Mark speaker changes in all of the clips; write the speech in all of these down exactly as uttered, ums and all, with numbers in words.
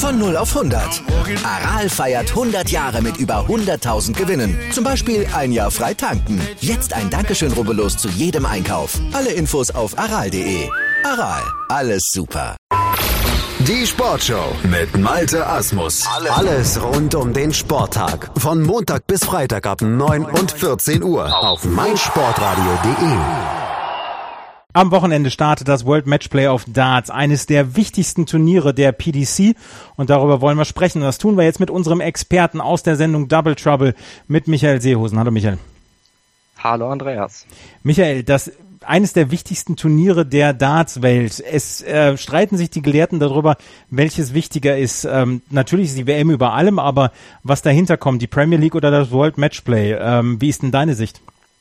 Speaker 1: Von null auf hundert. Aral feiert hundert Jahre mit über hunderttausend Gewinnen. Zum Beispiel ein Jahr frei tanken. Jetzt ein Dankeschön, rubbellos zu jedem Einkauf. Alle Infos auf aral punkt de. Aral, alles super.
Speaker 2: Die Sportshow mit Malte Asmus. Alles rund um den Sporttag. Von Montag bis Freitag ab neun und vierzehn Uhr auf meinsportradio punkt de.
Speaker 3: Am Wochenende startet das World Matchplay of Darts, eines der wichtigsten Turniere der P D C, und darüber wollen wir sprechen. Und das tun wir jetzt mit unserem Experten aus der Sendung Double Trouble, mit Michael Seehosen. Hallo Michael.
Speaker 4: Hallo Andreas.
Speaker 3: Michael, das eines der wichtigsten Turniere der Darts-Welt. Es äh, streiten sich die Gelehrten darüber, welches wichtiger ist. Ähm, natürlich ist die W M über allem, aber was dahinter kommt, die Premier League oder das World Matchplay, ähm, wie ist denn deine Sicht?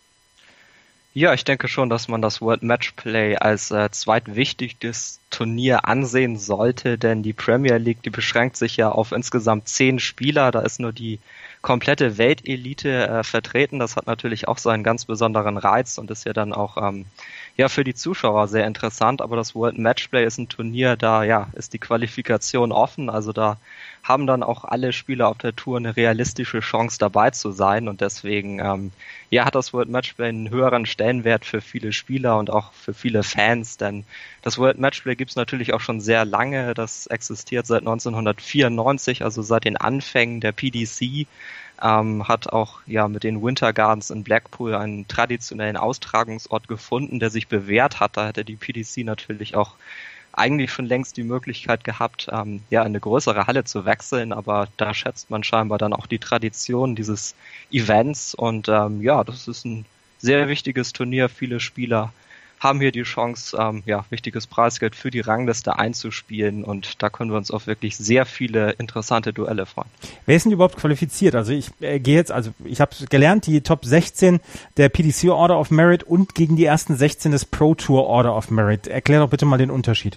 Speaker 4: Ja, ich denke schon, dass man das World Matchplay als äh, zweitwichtigstes Turnier ansehen sollte, denn die Premier League, die beschränkt sich ja auf insgesamt zehn Spieler, da ist nur die komplette Weltelite äh, vertreten. Das hat natürlich auch seinen ganz besonderen Reiz und ist ja dann auch ähm, ja für die Zuschauer sehr interessant, aber das World Matchplay ist ein Turnier, da ja ist die Qualifikation offen, also da haben dann auch alle Spieler auf der Tour eine realistische Chance dabei zu sein, und deswegen ähm, ja hat das World Matchplay einen höheren Stellenwert für viele Spieler und auch für viele Fans, denn das World Matchplay gibt es natürlich auch schon sehr lange. Das existiert seit neunzehnhundertvierundneunzig, also seit den Anfängen der P D C. Ähm, hat auch ja mit den Winter Gardens in Blackpool einen traditionellen Austragungsort gefunden, der sich bewährt hat. Da hätte die P D C natürlich auch eigentlich schon längst die Möglichkeit gehabt, ähm, ja, in eine größere Halle zu wechseln, aber da schätzt man scheinbar dann auch die Tradition dieses Events, und ähm, ja, das ist ein sehr wichtiges Turnier. Viele Spieler haben hier die Chance, ähm, ja, wichtiges Preisgeld für die Rangliste einzuspielen, und da können wir uns auf wirklich sehr viele interessante Duelle freuen.
Speaker 3: Wer ist denn überhaupt qualifiziert? Also ich äh, gehe jetzt, also ich habe gelernt, die Top sechzehn der P D C Order of Merit und gegen die ersten sechzehn des Pro Tour Order of Merit. Erklär doch bitte mal den Unterschied.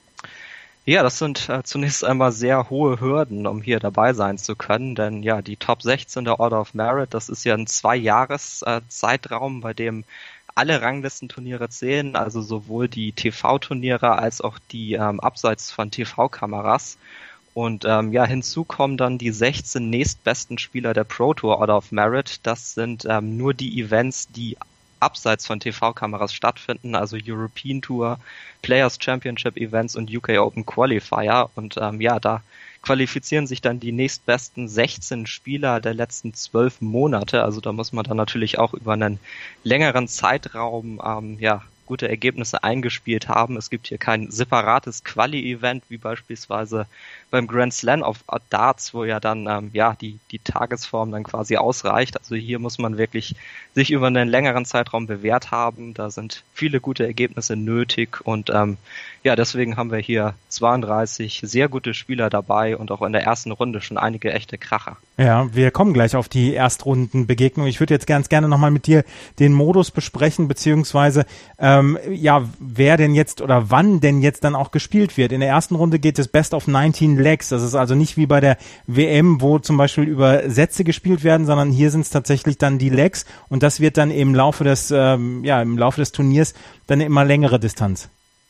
Speaker 4: Ja, das sind äh, zunächst einmal sehr hohe Hürden, um hier dabei sein zu können, denn ja, die Top sechzehn der Order of Merit, das ist ja ein Zwei-Jahres-Zeitraum, äh, bei dem alle Ranglistenturniere zählen, also sowohl die T V-Turniere als auch die ähm, abseits von T V-Kameras. Und ähm, ja, hinzu kommen dann die sechzehn nächstbesten Spieler der Pro Tour Order of Merit. Das sind ähm, nur die Events, die abseits von T V-Kameras stattfinden, also European Tour, Players Championship Events und U K Open Qualifier. Und ähm, ja, da qualifizieren sich dann die nächstbesten sechzehn Spieler der letzten zwölf Monate. Also da muss man dann natürlich auch über einen längeren Zeitraum ähm, ja gute Ergebnisse eingespielt haben. Es gibt hier kein separates Quali-Event, wie beispielsweise beim Grand Slam of Darts, wo ja dann ähm, ja die die Tagesform dann quasi ausreicht. Also hier muss man wirklich sich über einen längeren Zeitraum bewährt haben. Da sind viele gute Ergebnisse nötig, und ähm, ja, deswegen haben wir hier zweiunddreißig sehr gute Spieler dabei und auch in der ersten Runde schon einige echte Kracher.
Speaker 3: Ja, wir kommen gleich auf die Erstrundenbegegnung. Ich würde jetzt ganz gerne nochmal mit dir den Modus besprechen, beziehungsweise ähm, ja, wer denn jetzt oder wann denn jetzt dann auch gespielt wird. In der ersten Runde geht es Best of neunzehn Legs. Das ist also nicht wie bei der W M, wo zum Beispiel über Sätze gespielt werden, sondern hier sind es tatsächlich dann die Legs, und das wird dann im Laufe des ähm, ja im Laufe des Turniers dann eine immer längere Distanz.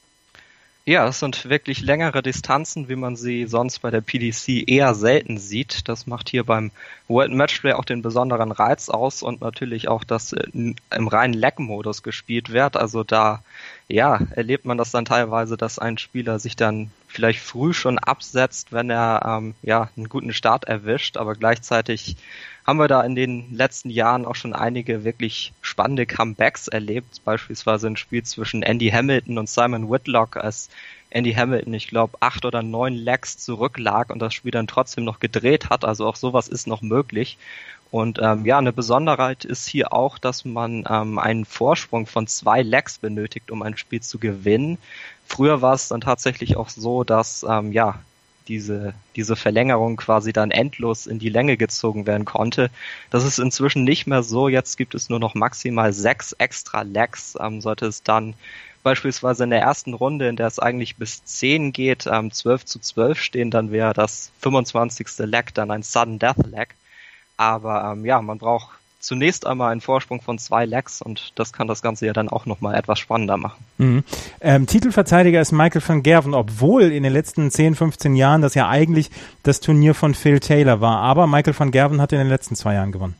Speaker 4: Ja, das sind wirklich längere Distanzen, wie man sie sonst bei der P D C eher selten sieht. Das macht hier beim World Matchplay auch den besonderen Reiz aus, und natürlich auch, dass im reinen Leg-Modus gespielt wird. Also da, ja, erlebt man das dann teilweise, dass ein Spieler sich dann vielleicht früh schon absetzt, wenn er ähm, ja einen guten Start erwischt, aber gleichzeitig haben wir da in den letzten Jahren auch schon einige wirklich spannende Comebacks erlebt, beispielsweise ein Spiel zwischen Andy Hamilton und Simon Whitlock, als Andy Hamilton, ich glaube, acht oder neun Legs zurücklag und das Spiel dann trotzdem noch gedreht hat, also auch sowas ist noch möglich. Und ähm, ja, eine Besonderheit ist hier auch, dass man ähm, einen Vorsprung von zwei Legs benötigt, um ein Spiel zu gewinnen. Früher war es dann tatsächlich auch so, dass ähm, ja diese diese Verlängerung quasi dann endlos in die Länge gezogen werden konnte. Das ist inzwischen nicht mehr so. Jetzt gibt es nur noch maximal sechs extra Legs. Ähm, sollte es dann beispielsweise in der ersten Runde, in der es eigentlich bis zehn geht, ähm, zwölf zu zwölf stehen, dann wäre das fünfundzwanzigste Leg dann ein Sudden Death Leg. Aber ähm, ja, man braucht zunächst einmal einen Vorsprung von zwei Legs und das kann das Ganze ja dann auch nochmal etwas spannender machen.
Speaker 3: Mhm. Ähm, Titelverteidiger ist Michael van Gerwen, obwohl in den letzten zehn, fünfzehn Jahren das ja eigentlich das Turnier von Phil Taylor war. Aber Michael van Gerwen hat in den letzten zwei Jahren gewonnen.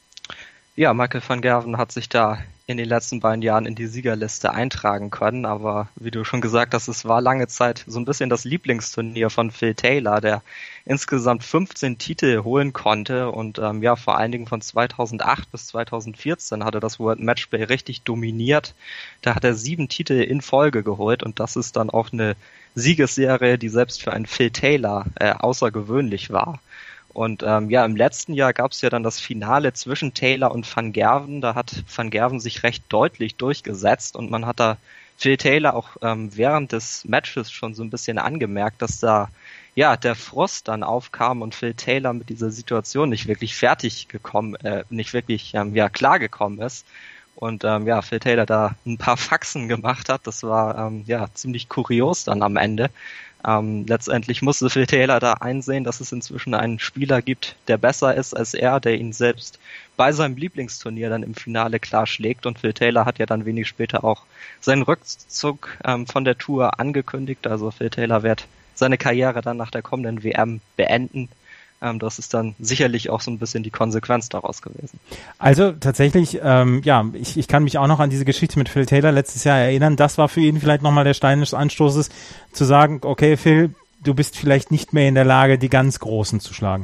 Speaker 4: Ja, Michael van Gerwen hat sich da in den letzten beiden Jahren in die Siegerliste eintragen können, aber wie du schon gesagt hast, es war lange Zeit so ein bisschen das Lieblingsturnier von Phil Taylor, der insgesamt fünfzehn Titel holen konnte und ähm, ja, vor allen Dingen von zweitausendacht bis zweitausendvierzehn hat er das World Matchplay richtig dominiert. Da hat er sieben Titel in Folge geholt und das ist dann auch eine Siegesserie, die selbst für einen Phil Taylor äh, außergewöhnlich war. Und ähm, ja, im letzten Jahr gab es ja dann das Finale zwischen Taylor und Van Gerwen. Da hat Van Gerwen sich recht deutlich durchgesetzt und man hat da Phil Taylor auch ähm, während des Matches schon so ein bisschen angemerkt, dass da ja der Frust dann aufkam und Phil Taylor mit dieser Situation nicht wirklich fertig gekommen, äh, nicht wirklich ähm, ja klar gekommen ist. Und ähm, ja, Phil Taylor da ein paar Faxen gemacht hat. Das war ähm, ja ziemlich kurios dann am Ende. Ähm, letztendlich musste Phil Taylor da einsehen, dass es inzwischen einen Spieler gibt, der besser ist als er, der ihn selbst bei seinem Lieblingsturnier dann im Finale klar schlägt. Und Phil Taylor hat ja dann wenig später auch seinen Rückzug ähm, von der Tour angekündigt. Also Phil Taylor wird seine Karriere dann nach der kommenden W M beenden. Ähm, das ist dann sicherlich auch so ein bisschen die Konsequenz daraus gewesen.
Speaker 3: Also tatsächlich, ähm, ja, ich, ich kann mich auch noch an diese Geschichte mit Phil Taylor letztes Jahr erinnern. Das war für ihn vielleicht nochmal der Stein des Anstoßes, zu sagen, okay Phil, du bist vielleicht nicht mehr in der Lage, die ganz Großen zu schlagen.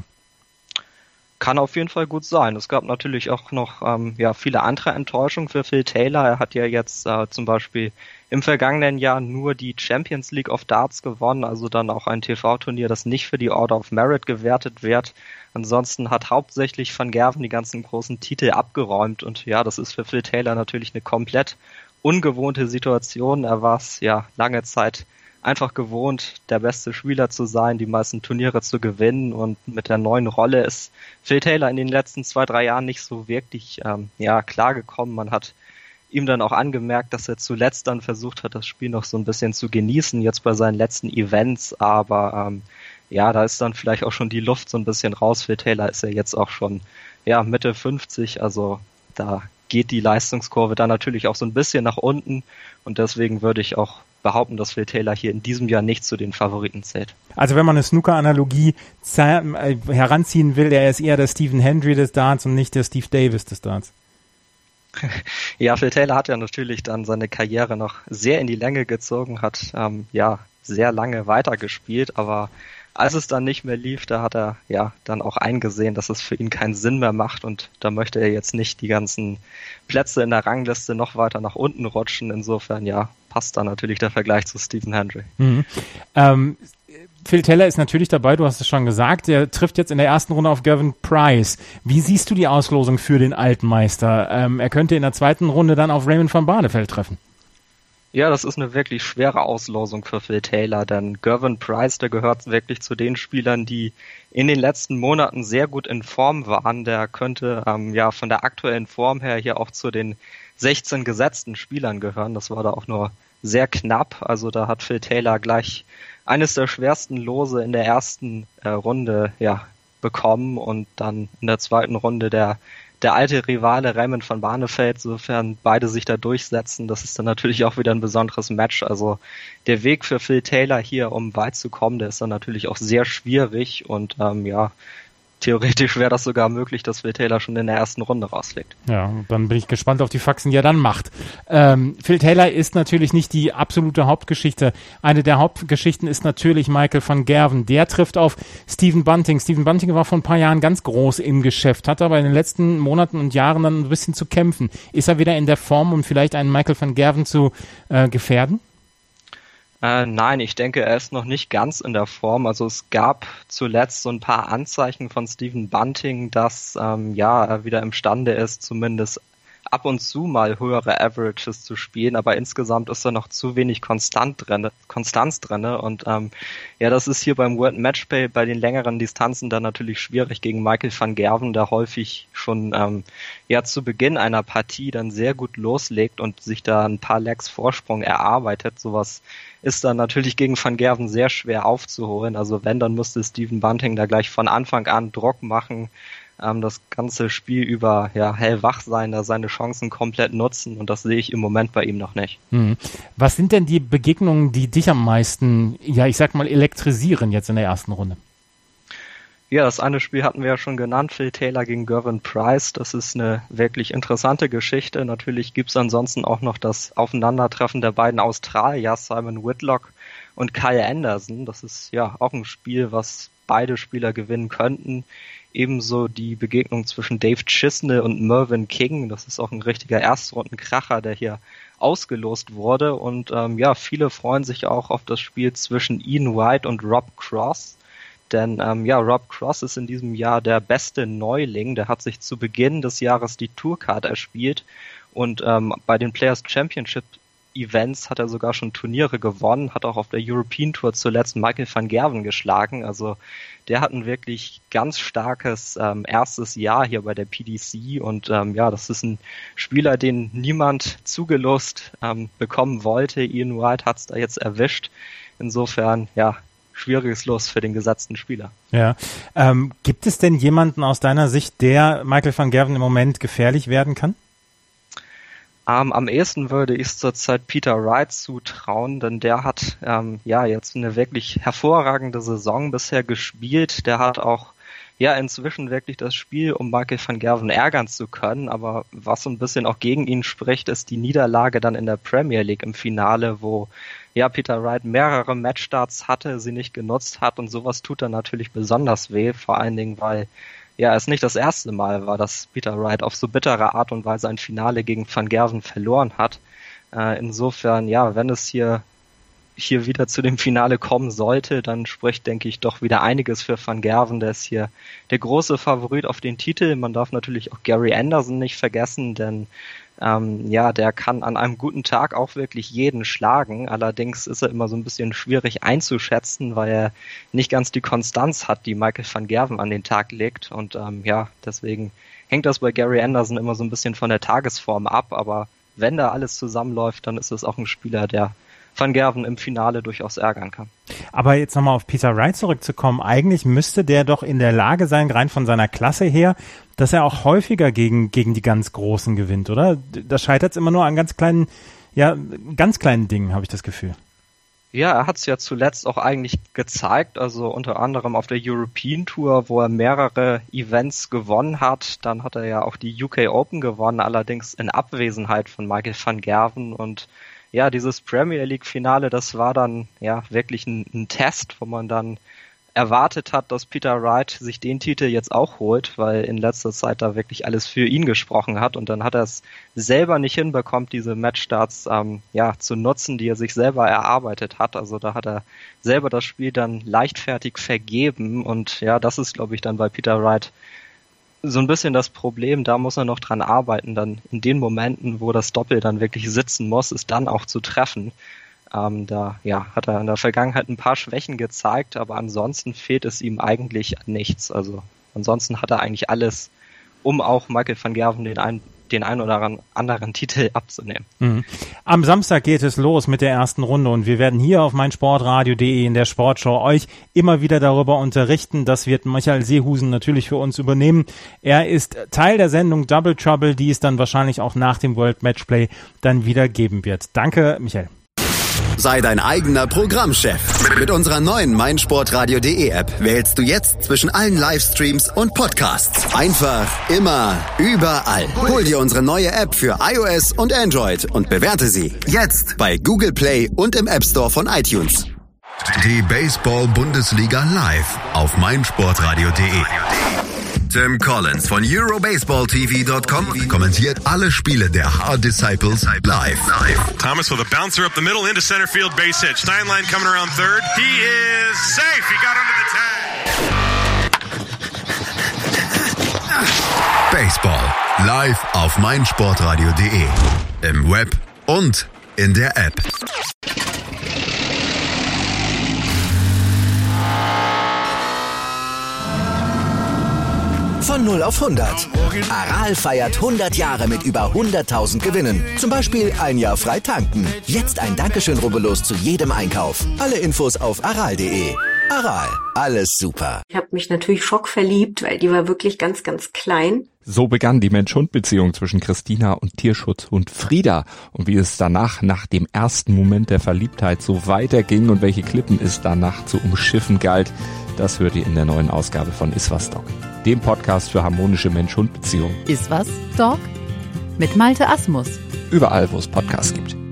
Speaker 4: Kann auf jeden Fall gut sein. Es gab natürlich auch noch ähm, ja viele andere Enttäuschungen für Phil Taylor. Er hat ja jetzt äh, zum Beispiel im vergangenen Jahr nur die Champions League of Darts gewonnen, also dann auch ein T V-Turnier, das nicht für die Order of Merit gewertet wird. Ansonsten hat hauptsächlich Van Gerwen die ganzen großen Titel abgeräumt und ja, das ist für Phil Taylor natürlich eine komplett ungewohnte Situation. Er war es ja lange Zeit einfach gewohnt, der beste Spieler zu sein, die meisten Turniere zu gewinnen und mit der neuen Rolle ist Phil Taylor in den letzten zwei, drei Jahren nicht so wirklich ähm, ja klargekommen. Man hat ihm dann auch angemerkt, dass er zuletzt dann versucht hat, das Spiel noch so ein bisschen zu genießen, jetzt bei seinen letzten Events, aber ähm, ja, da ist dann vielleicht auch schon die Luft so ein bisschen raus. Phil Taylor ist ja jetzt auch schon ja Mitte fünfzig, also da geht die Leistungskurve dann natürlich auch so ein bisschen nach unten und deswegen würde ich auch behaupten, dass Phil Taylor hier in diesem Jahr nicht zu den Favoriten zählt.
Speaker 3: Also wenn man eine Snooker-Analogie äh, heranziehen will, er ist eher der Stephen Hendry des Darts und nicht der Steve Davis des Darts.
Speaker 4: Ja, Phil Taylor hat ja natürlich dann seine Karriere noch sehr in die Länge gezogen, hat ähm, ja sehr lange weitergespielt, aber als es dann nicht mehr lief, da hat er ja dann auch eingesehen, dass es für ihn keinen Sinn mehr macht und da möchte er jetzt nicht die ganzen Plätze in der Rangliste noch weiter nach unten rutschen. Insofern ja, passt da natürlich der Vergleich zu Stephen Hendry.
Speaker 3: Mhm. Ähm, Phil Taylor ist natürlich dabei, du hast es schon gesagt, er trifft jetzt in der ersten Runde auf Gervin Price. Wie siehst du die Auslosung für den alten Meister? Ähm, er könnte in der zweiten Runde dann auf Raymond van Barneveld treffen.
Speaker 4: Ja, das ist eine wirklich schwere Auslosung für Phil Taylor, denn Gervin Price, der gehört wirklich zu den Spielern, die in den letzten Monaten sehr gut in Form waren. Der könnte ähm, ja von der aktuellen Form her hier auch zu den sechzehn gesetzten Spielern gehören. Das war da auch nur sehr knapp. Also da hat Phil Taylor gleich eines der schwersten Lose in der ersten äh, Runde ja bekommen und dann in der zweiten Runde der der alte Rivale Raymond van Barneveld, sofern beide sich da durchsetzen, das ist dann natürlich auch wieder ein besonderes Match. Also der Weg für Phil Taylor hier, um weit zu kommen, der ist dann natürlich auch sehr schwierig und ähm, ja, theoretisch wäre das sogar möglich, dass Phil Taylor schon in der ersten Runde rausfliegt.
Speaker 3: Ja, dann bin ich gespannt auf die Faxen, die er dann macht. Ähm, Phil Taylor ist natürlich nicht die absolute Hauptgeschichte. Eine der Hauptgeschichten ist natürlich Michael van Gerwen. Der trifft auf Stephen Bunting. Stephen Bunting war vor ein paar Jahren ganz groß im Geschäft, hat aber in den letzten Monaten und Jahren dann ein bisschen zu kämpfen. Ist er wieder in der Form, um vielleicht einen Michael van Gerwen zu äh, gefährden?
Speaker 4: Äh, nein, ich denke, er ist noch nicht ganz in der Form. Also es gab zuletzt so ein paar Anzeichen von Stephen Bunting, dass ähm, ja er wieder imstande ist, zumindest ab und zu mal höhere Averages zu spielen, aber insgesamt ist da noch zu wenig Konstant drin, Konstanz drin und ähm, ja, das ist hier beim World Matchplay bei den längeren Distanzen dann natürlich schwierig gegen Michael van Gerwen, der häufig schon ähm, ja zu Beginn einer Partie dann sehr gut loslegt und sich da ein paar Legs Vorsprung erarbeitet. Sowas ist dann natürlich gegen Van Gerwen sehr schwer aufzuholen. Also wenn, dann musste Stephen Bunting da gleich von Anfang an Druck machen. ähm, das ganze Spiel über ja hellwach sein, da seine Chancen komplett nutzen und das sehe ich im Moment bei ihm noch nicht.
Speaker 3: Hm. Was sind denn die Begegnungen, die dich am meisten, ja ich sag mal, elektrisieren jetzt in der ersten Runde?
Speaker 4: Ja, das eine Spiel hatten wir ja schon genannt, Phil Taylor gegen Gervin Price. Das ist eine wirklich interessante Geschichte. Natürlich gibt's ansonsten auch noch das Aufeinandertreffen der beiden Australier, Simon Whitlock und Kyle Anderson. Das ist ja auch ein Spiel, was beide Spieler gewinnen könnten. Ebenso die Begegnung zwischen Dave Chisnell und Mervyn King. Das ist auch ein richtiger Erstrundenkracher, der hier ausgelost wurde. Und ähm, ja, viele freuen sich auch auf das Spiel zwischen Ian White und Rob Cross. Denn ähm, ja, Rob Cross ist in diesem Jahr der beste Neuling. Der hat sich zu Beginn des Jahres die Tourcard erspielt und ähm, bei den Players Championship Events hat er sogar schon Turniere gewonnen, hat auch auf der European Tour zuletzt Michael van Gerwen geschlagen. Also der hat ein wirklich ganz starkes ähm, erstes Jahr hier bei der P D C und ähm, ja, das ist ein Spieler, den niemand zugelost ähm, bekommen wollte. Ian White hat es da jetzt erwischt. Insofern, ja, schwieriges Los für den gesetzten Spieler.
Speaker 3: Ja, ähm, gibt es denn jemanden aus deiner Sicht, der Michael van Gerwen im Moment gefährlich werden kann?
Speaker 4: Ähm, am ehesten würde ich es zurzeit Peter Wright zutrauen, denn der hat ähm, ja jetzt eine wirklich hervorragende Saison bisher gespielt. Der hat auch ja inzwischen wirklich das Spiel, um Michael van Gerwen ärgern zu können, aber was so ein bisschen auch gegen ihn spricht, ist die Niederlage dann in der Premier League im Finale, wo ja Peter Wright mehrere Matchstarts hatte, sie nicht genutzt hat und sowas tut dann natürlich besonders weh, vor allen Dingen, weil ja es nicht das erste Mal war, dass Peter Wright auf so bittere Art und Weise ein Finale gegen Van Gerwen verloren hat. Äh, insofern, ja, wenn es hier hier wieder zu dem Finale kommen sollte, dann spricht, denke ich, doch wieder einiges für Van Gerwen. Der ist hier der große Favorit auf den Titel. Man darf natürlich auch Gary Anderson nicht vergessen, denn ähm, ja, der kann an einem guten Tag auch wirklich jeden schlagen. Allerdings ist er immer so ein bisschen schwierig einzuschätzen, weil er nicht ganz die Konstanz hat, die Michael van Gerwen an den Tag legt. Und ähm, ja, deswegen hängt das bei Gary Anderson immer so ein bisschen von der Tagesform ab. Aber wenn da alles zusammenläuft, dann ist es auch ein Spieler, der Van Gerwen im Finale durchaus ärgern kann.
Speaker 3: Aber jetzt nochmal auf Peter Wright zurückzukommen, eigentlich müsste der doch in der Lage sein, rein von seiner Klasse her, dass er auch häufiger gegen gegen die ganz Großen gewinnt, oder? Da scheitert es immer nur an ganz kleinen, ja, ganz kleinen Dingen, habe ich das Gefühl.
Speaker 4: Ja, er hat es ja zuletzt auch eigentlich gezeigt, also unter anderem auf der European Tour, wo er mehrere Events gewonnen hat. Dann hat er ja auch die U K Open gewonnen, allerdings in Abwesenheit von Michael van Gerwen und ja, dieses Premier League Finale, das war dann ja wirklich ein, ein Test, wo man dann erwartet hat, dass Peter Wright sich den Titel jetzt auch holt, weil in letzter Zeit da wirklich alles für ihn gesprochen hat und dann hat er es selber nicht hinbekommen, diese Matchstarts ähm, ja zu nutzen, die er sich selber erarbeitet hat. Also da hat er selber das Spiel dann leichtfertig vergeben und ja, das ist, glaube ich, dann bei Peter Wright so ein bisschen das Problem, da muss er noch dran arbeiten, dann in den Momenten, wo das Doppel dann wirklich sitzen muss, ist dann auch zu treffen. Ähm, da ja, hat er in der Vergangenheit ein paar Schwächen gezeigt, aber ansonsten fehlt es ihm eigentlich an nichts. Also ansonsten hat er eigentlich alles, um auch Michael van Gerwen den einen den einen oder anderen Titel abzunehmen.
Speaker 3: Mhm. Am Samstag geht es los mit der ersten Runde und wir werden hier auf meinsportradio punkt de in der Sportshow euch immer wieder darüber unterrichten. Das wird Michael Seehusen natürlich für uns übernehmen. Er ist Teil der Sendung Double Trouble, die es dann wahrscheinlich auch nach dem World Matchplay dann wieder geben wird. Danke, Michael.
Speaker 2: Sei dein eigener Programmchef. Mit unserer neuen meinsportradio punkt de App wählst du jetzt zwischen allen Livestreams und Podcasts. Einfach, immer, überall. Hol dir unsere neue App für iOS und Android und bewerte sie jetzt bei Google Play und im App Store von iTunes. Die Baseball-Bundesliga live auf meinsportradio punkt de. Tim Collins von Eurobaseball T V Punkt com kommentiert alle Spiele der Hard Disciples live.
Speaker 5: Thomas with a bouncer up the middle into center field, base hit. Steinlein coming around third. He is safe. He got under the tag.
Speaker 2: Baseball live auf meinsportradio punkt de. Im Web und in der App.
Speaker 1: Von null auf hundert. Aral feiert hundert Jahre mit über hunderttausend Gewinnen. Zum Beispiel ein Jahr frei tanken. Jetzt ein Dankeschön, rubbellos zu jedem Einkauf. Alle Infos auf aral punkt de. Aral, alles super.
Speaker 6: Ich habe mich natürlich schockverliebt, weil die war wirklich ganz, ganz klein.
Speaker 7: So begann die Mensch-Hund-Beziehung zwischen Christina und Tierschutzhund Frieda. Und wie es danach, nach dem ersten Moment der Verliebtheit, so weiterging und welche Klippen es danach zu umschiffen galt, das hört ihr in der neuen Ausgabe von Iswas Dog, dem Podcast für harmonische Mensch-Hund-Beziehungen.
Speaker 8: Iswas Dog? Mit Malte Asmus.
Speaker 7: Überall, wo es Podcasts gibt.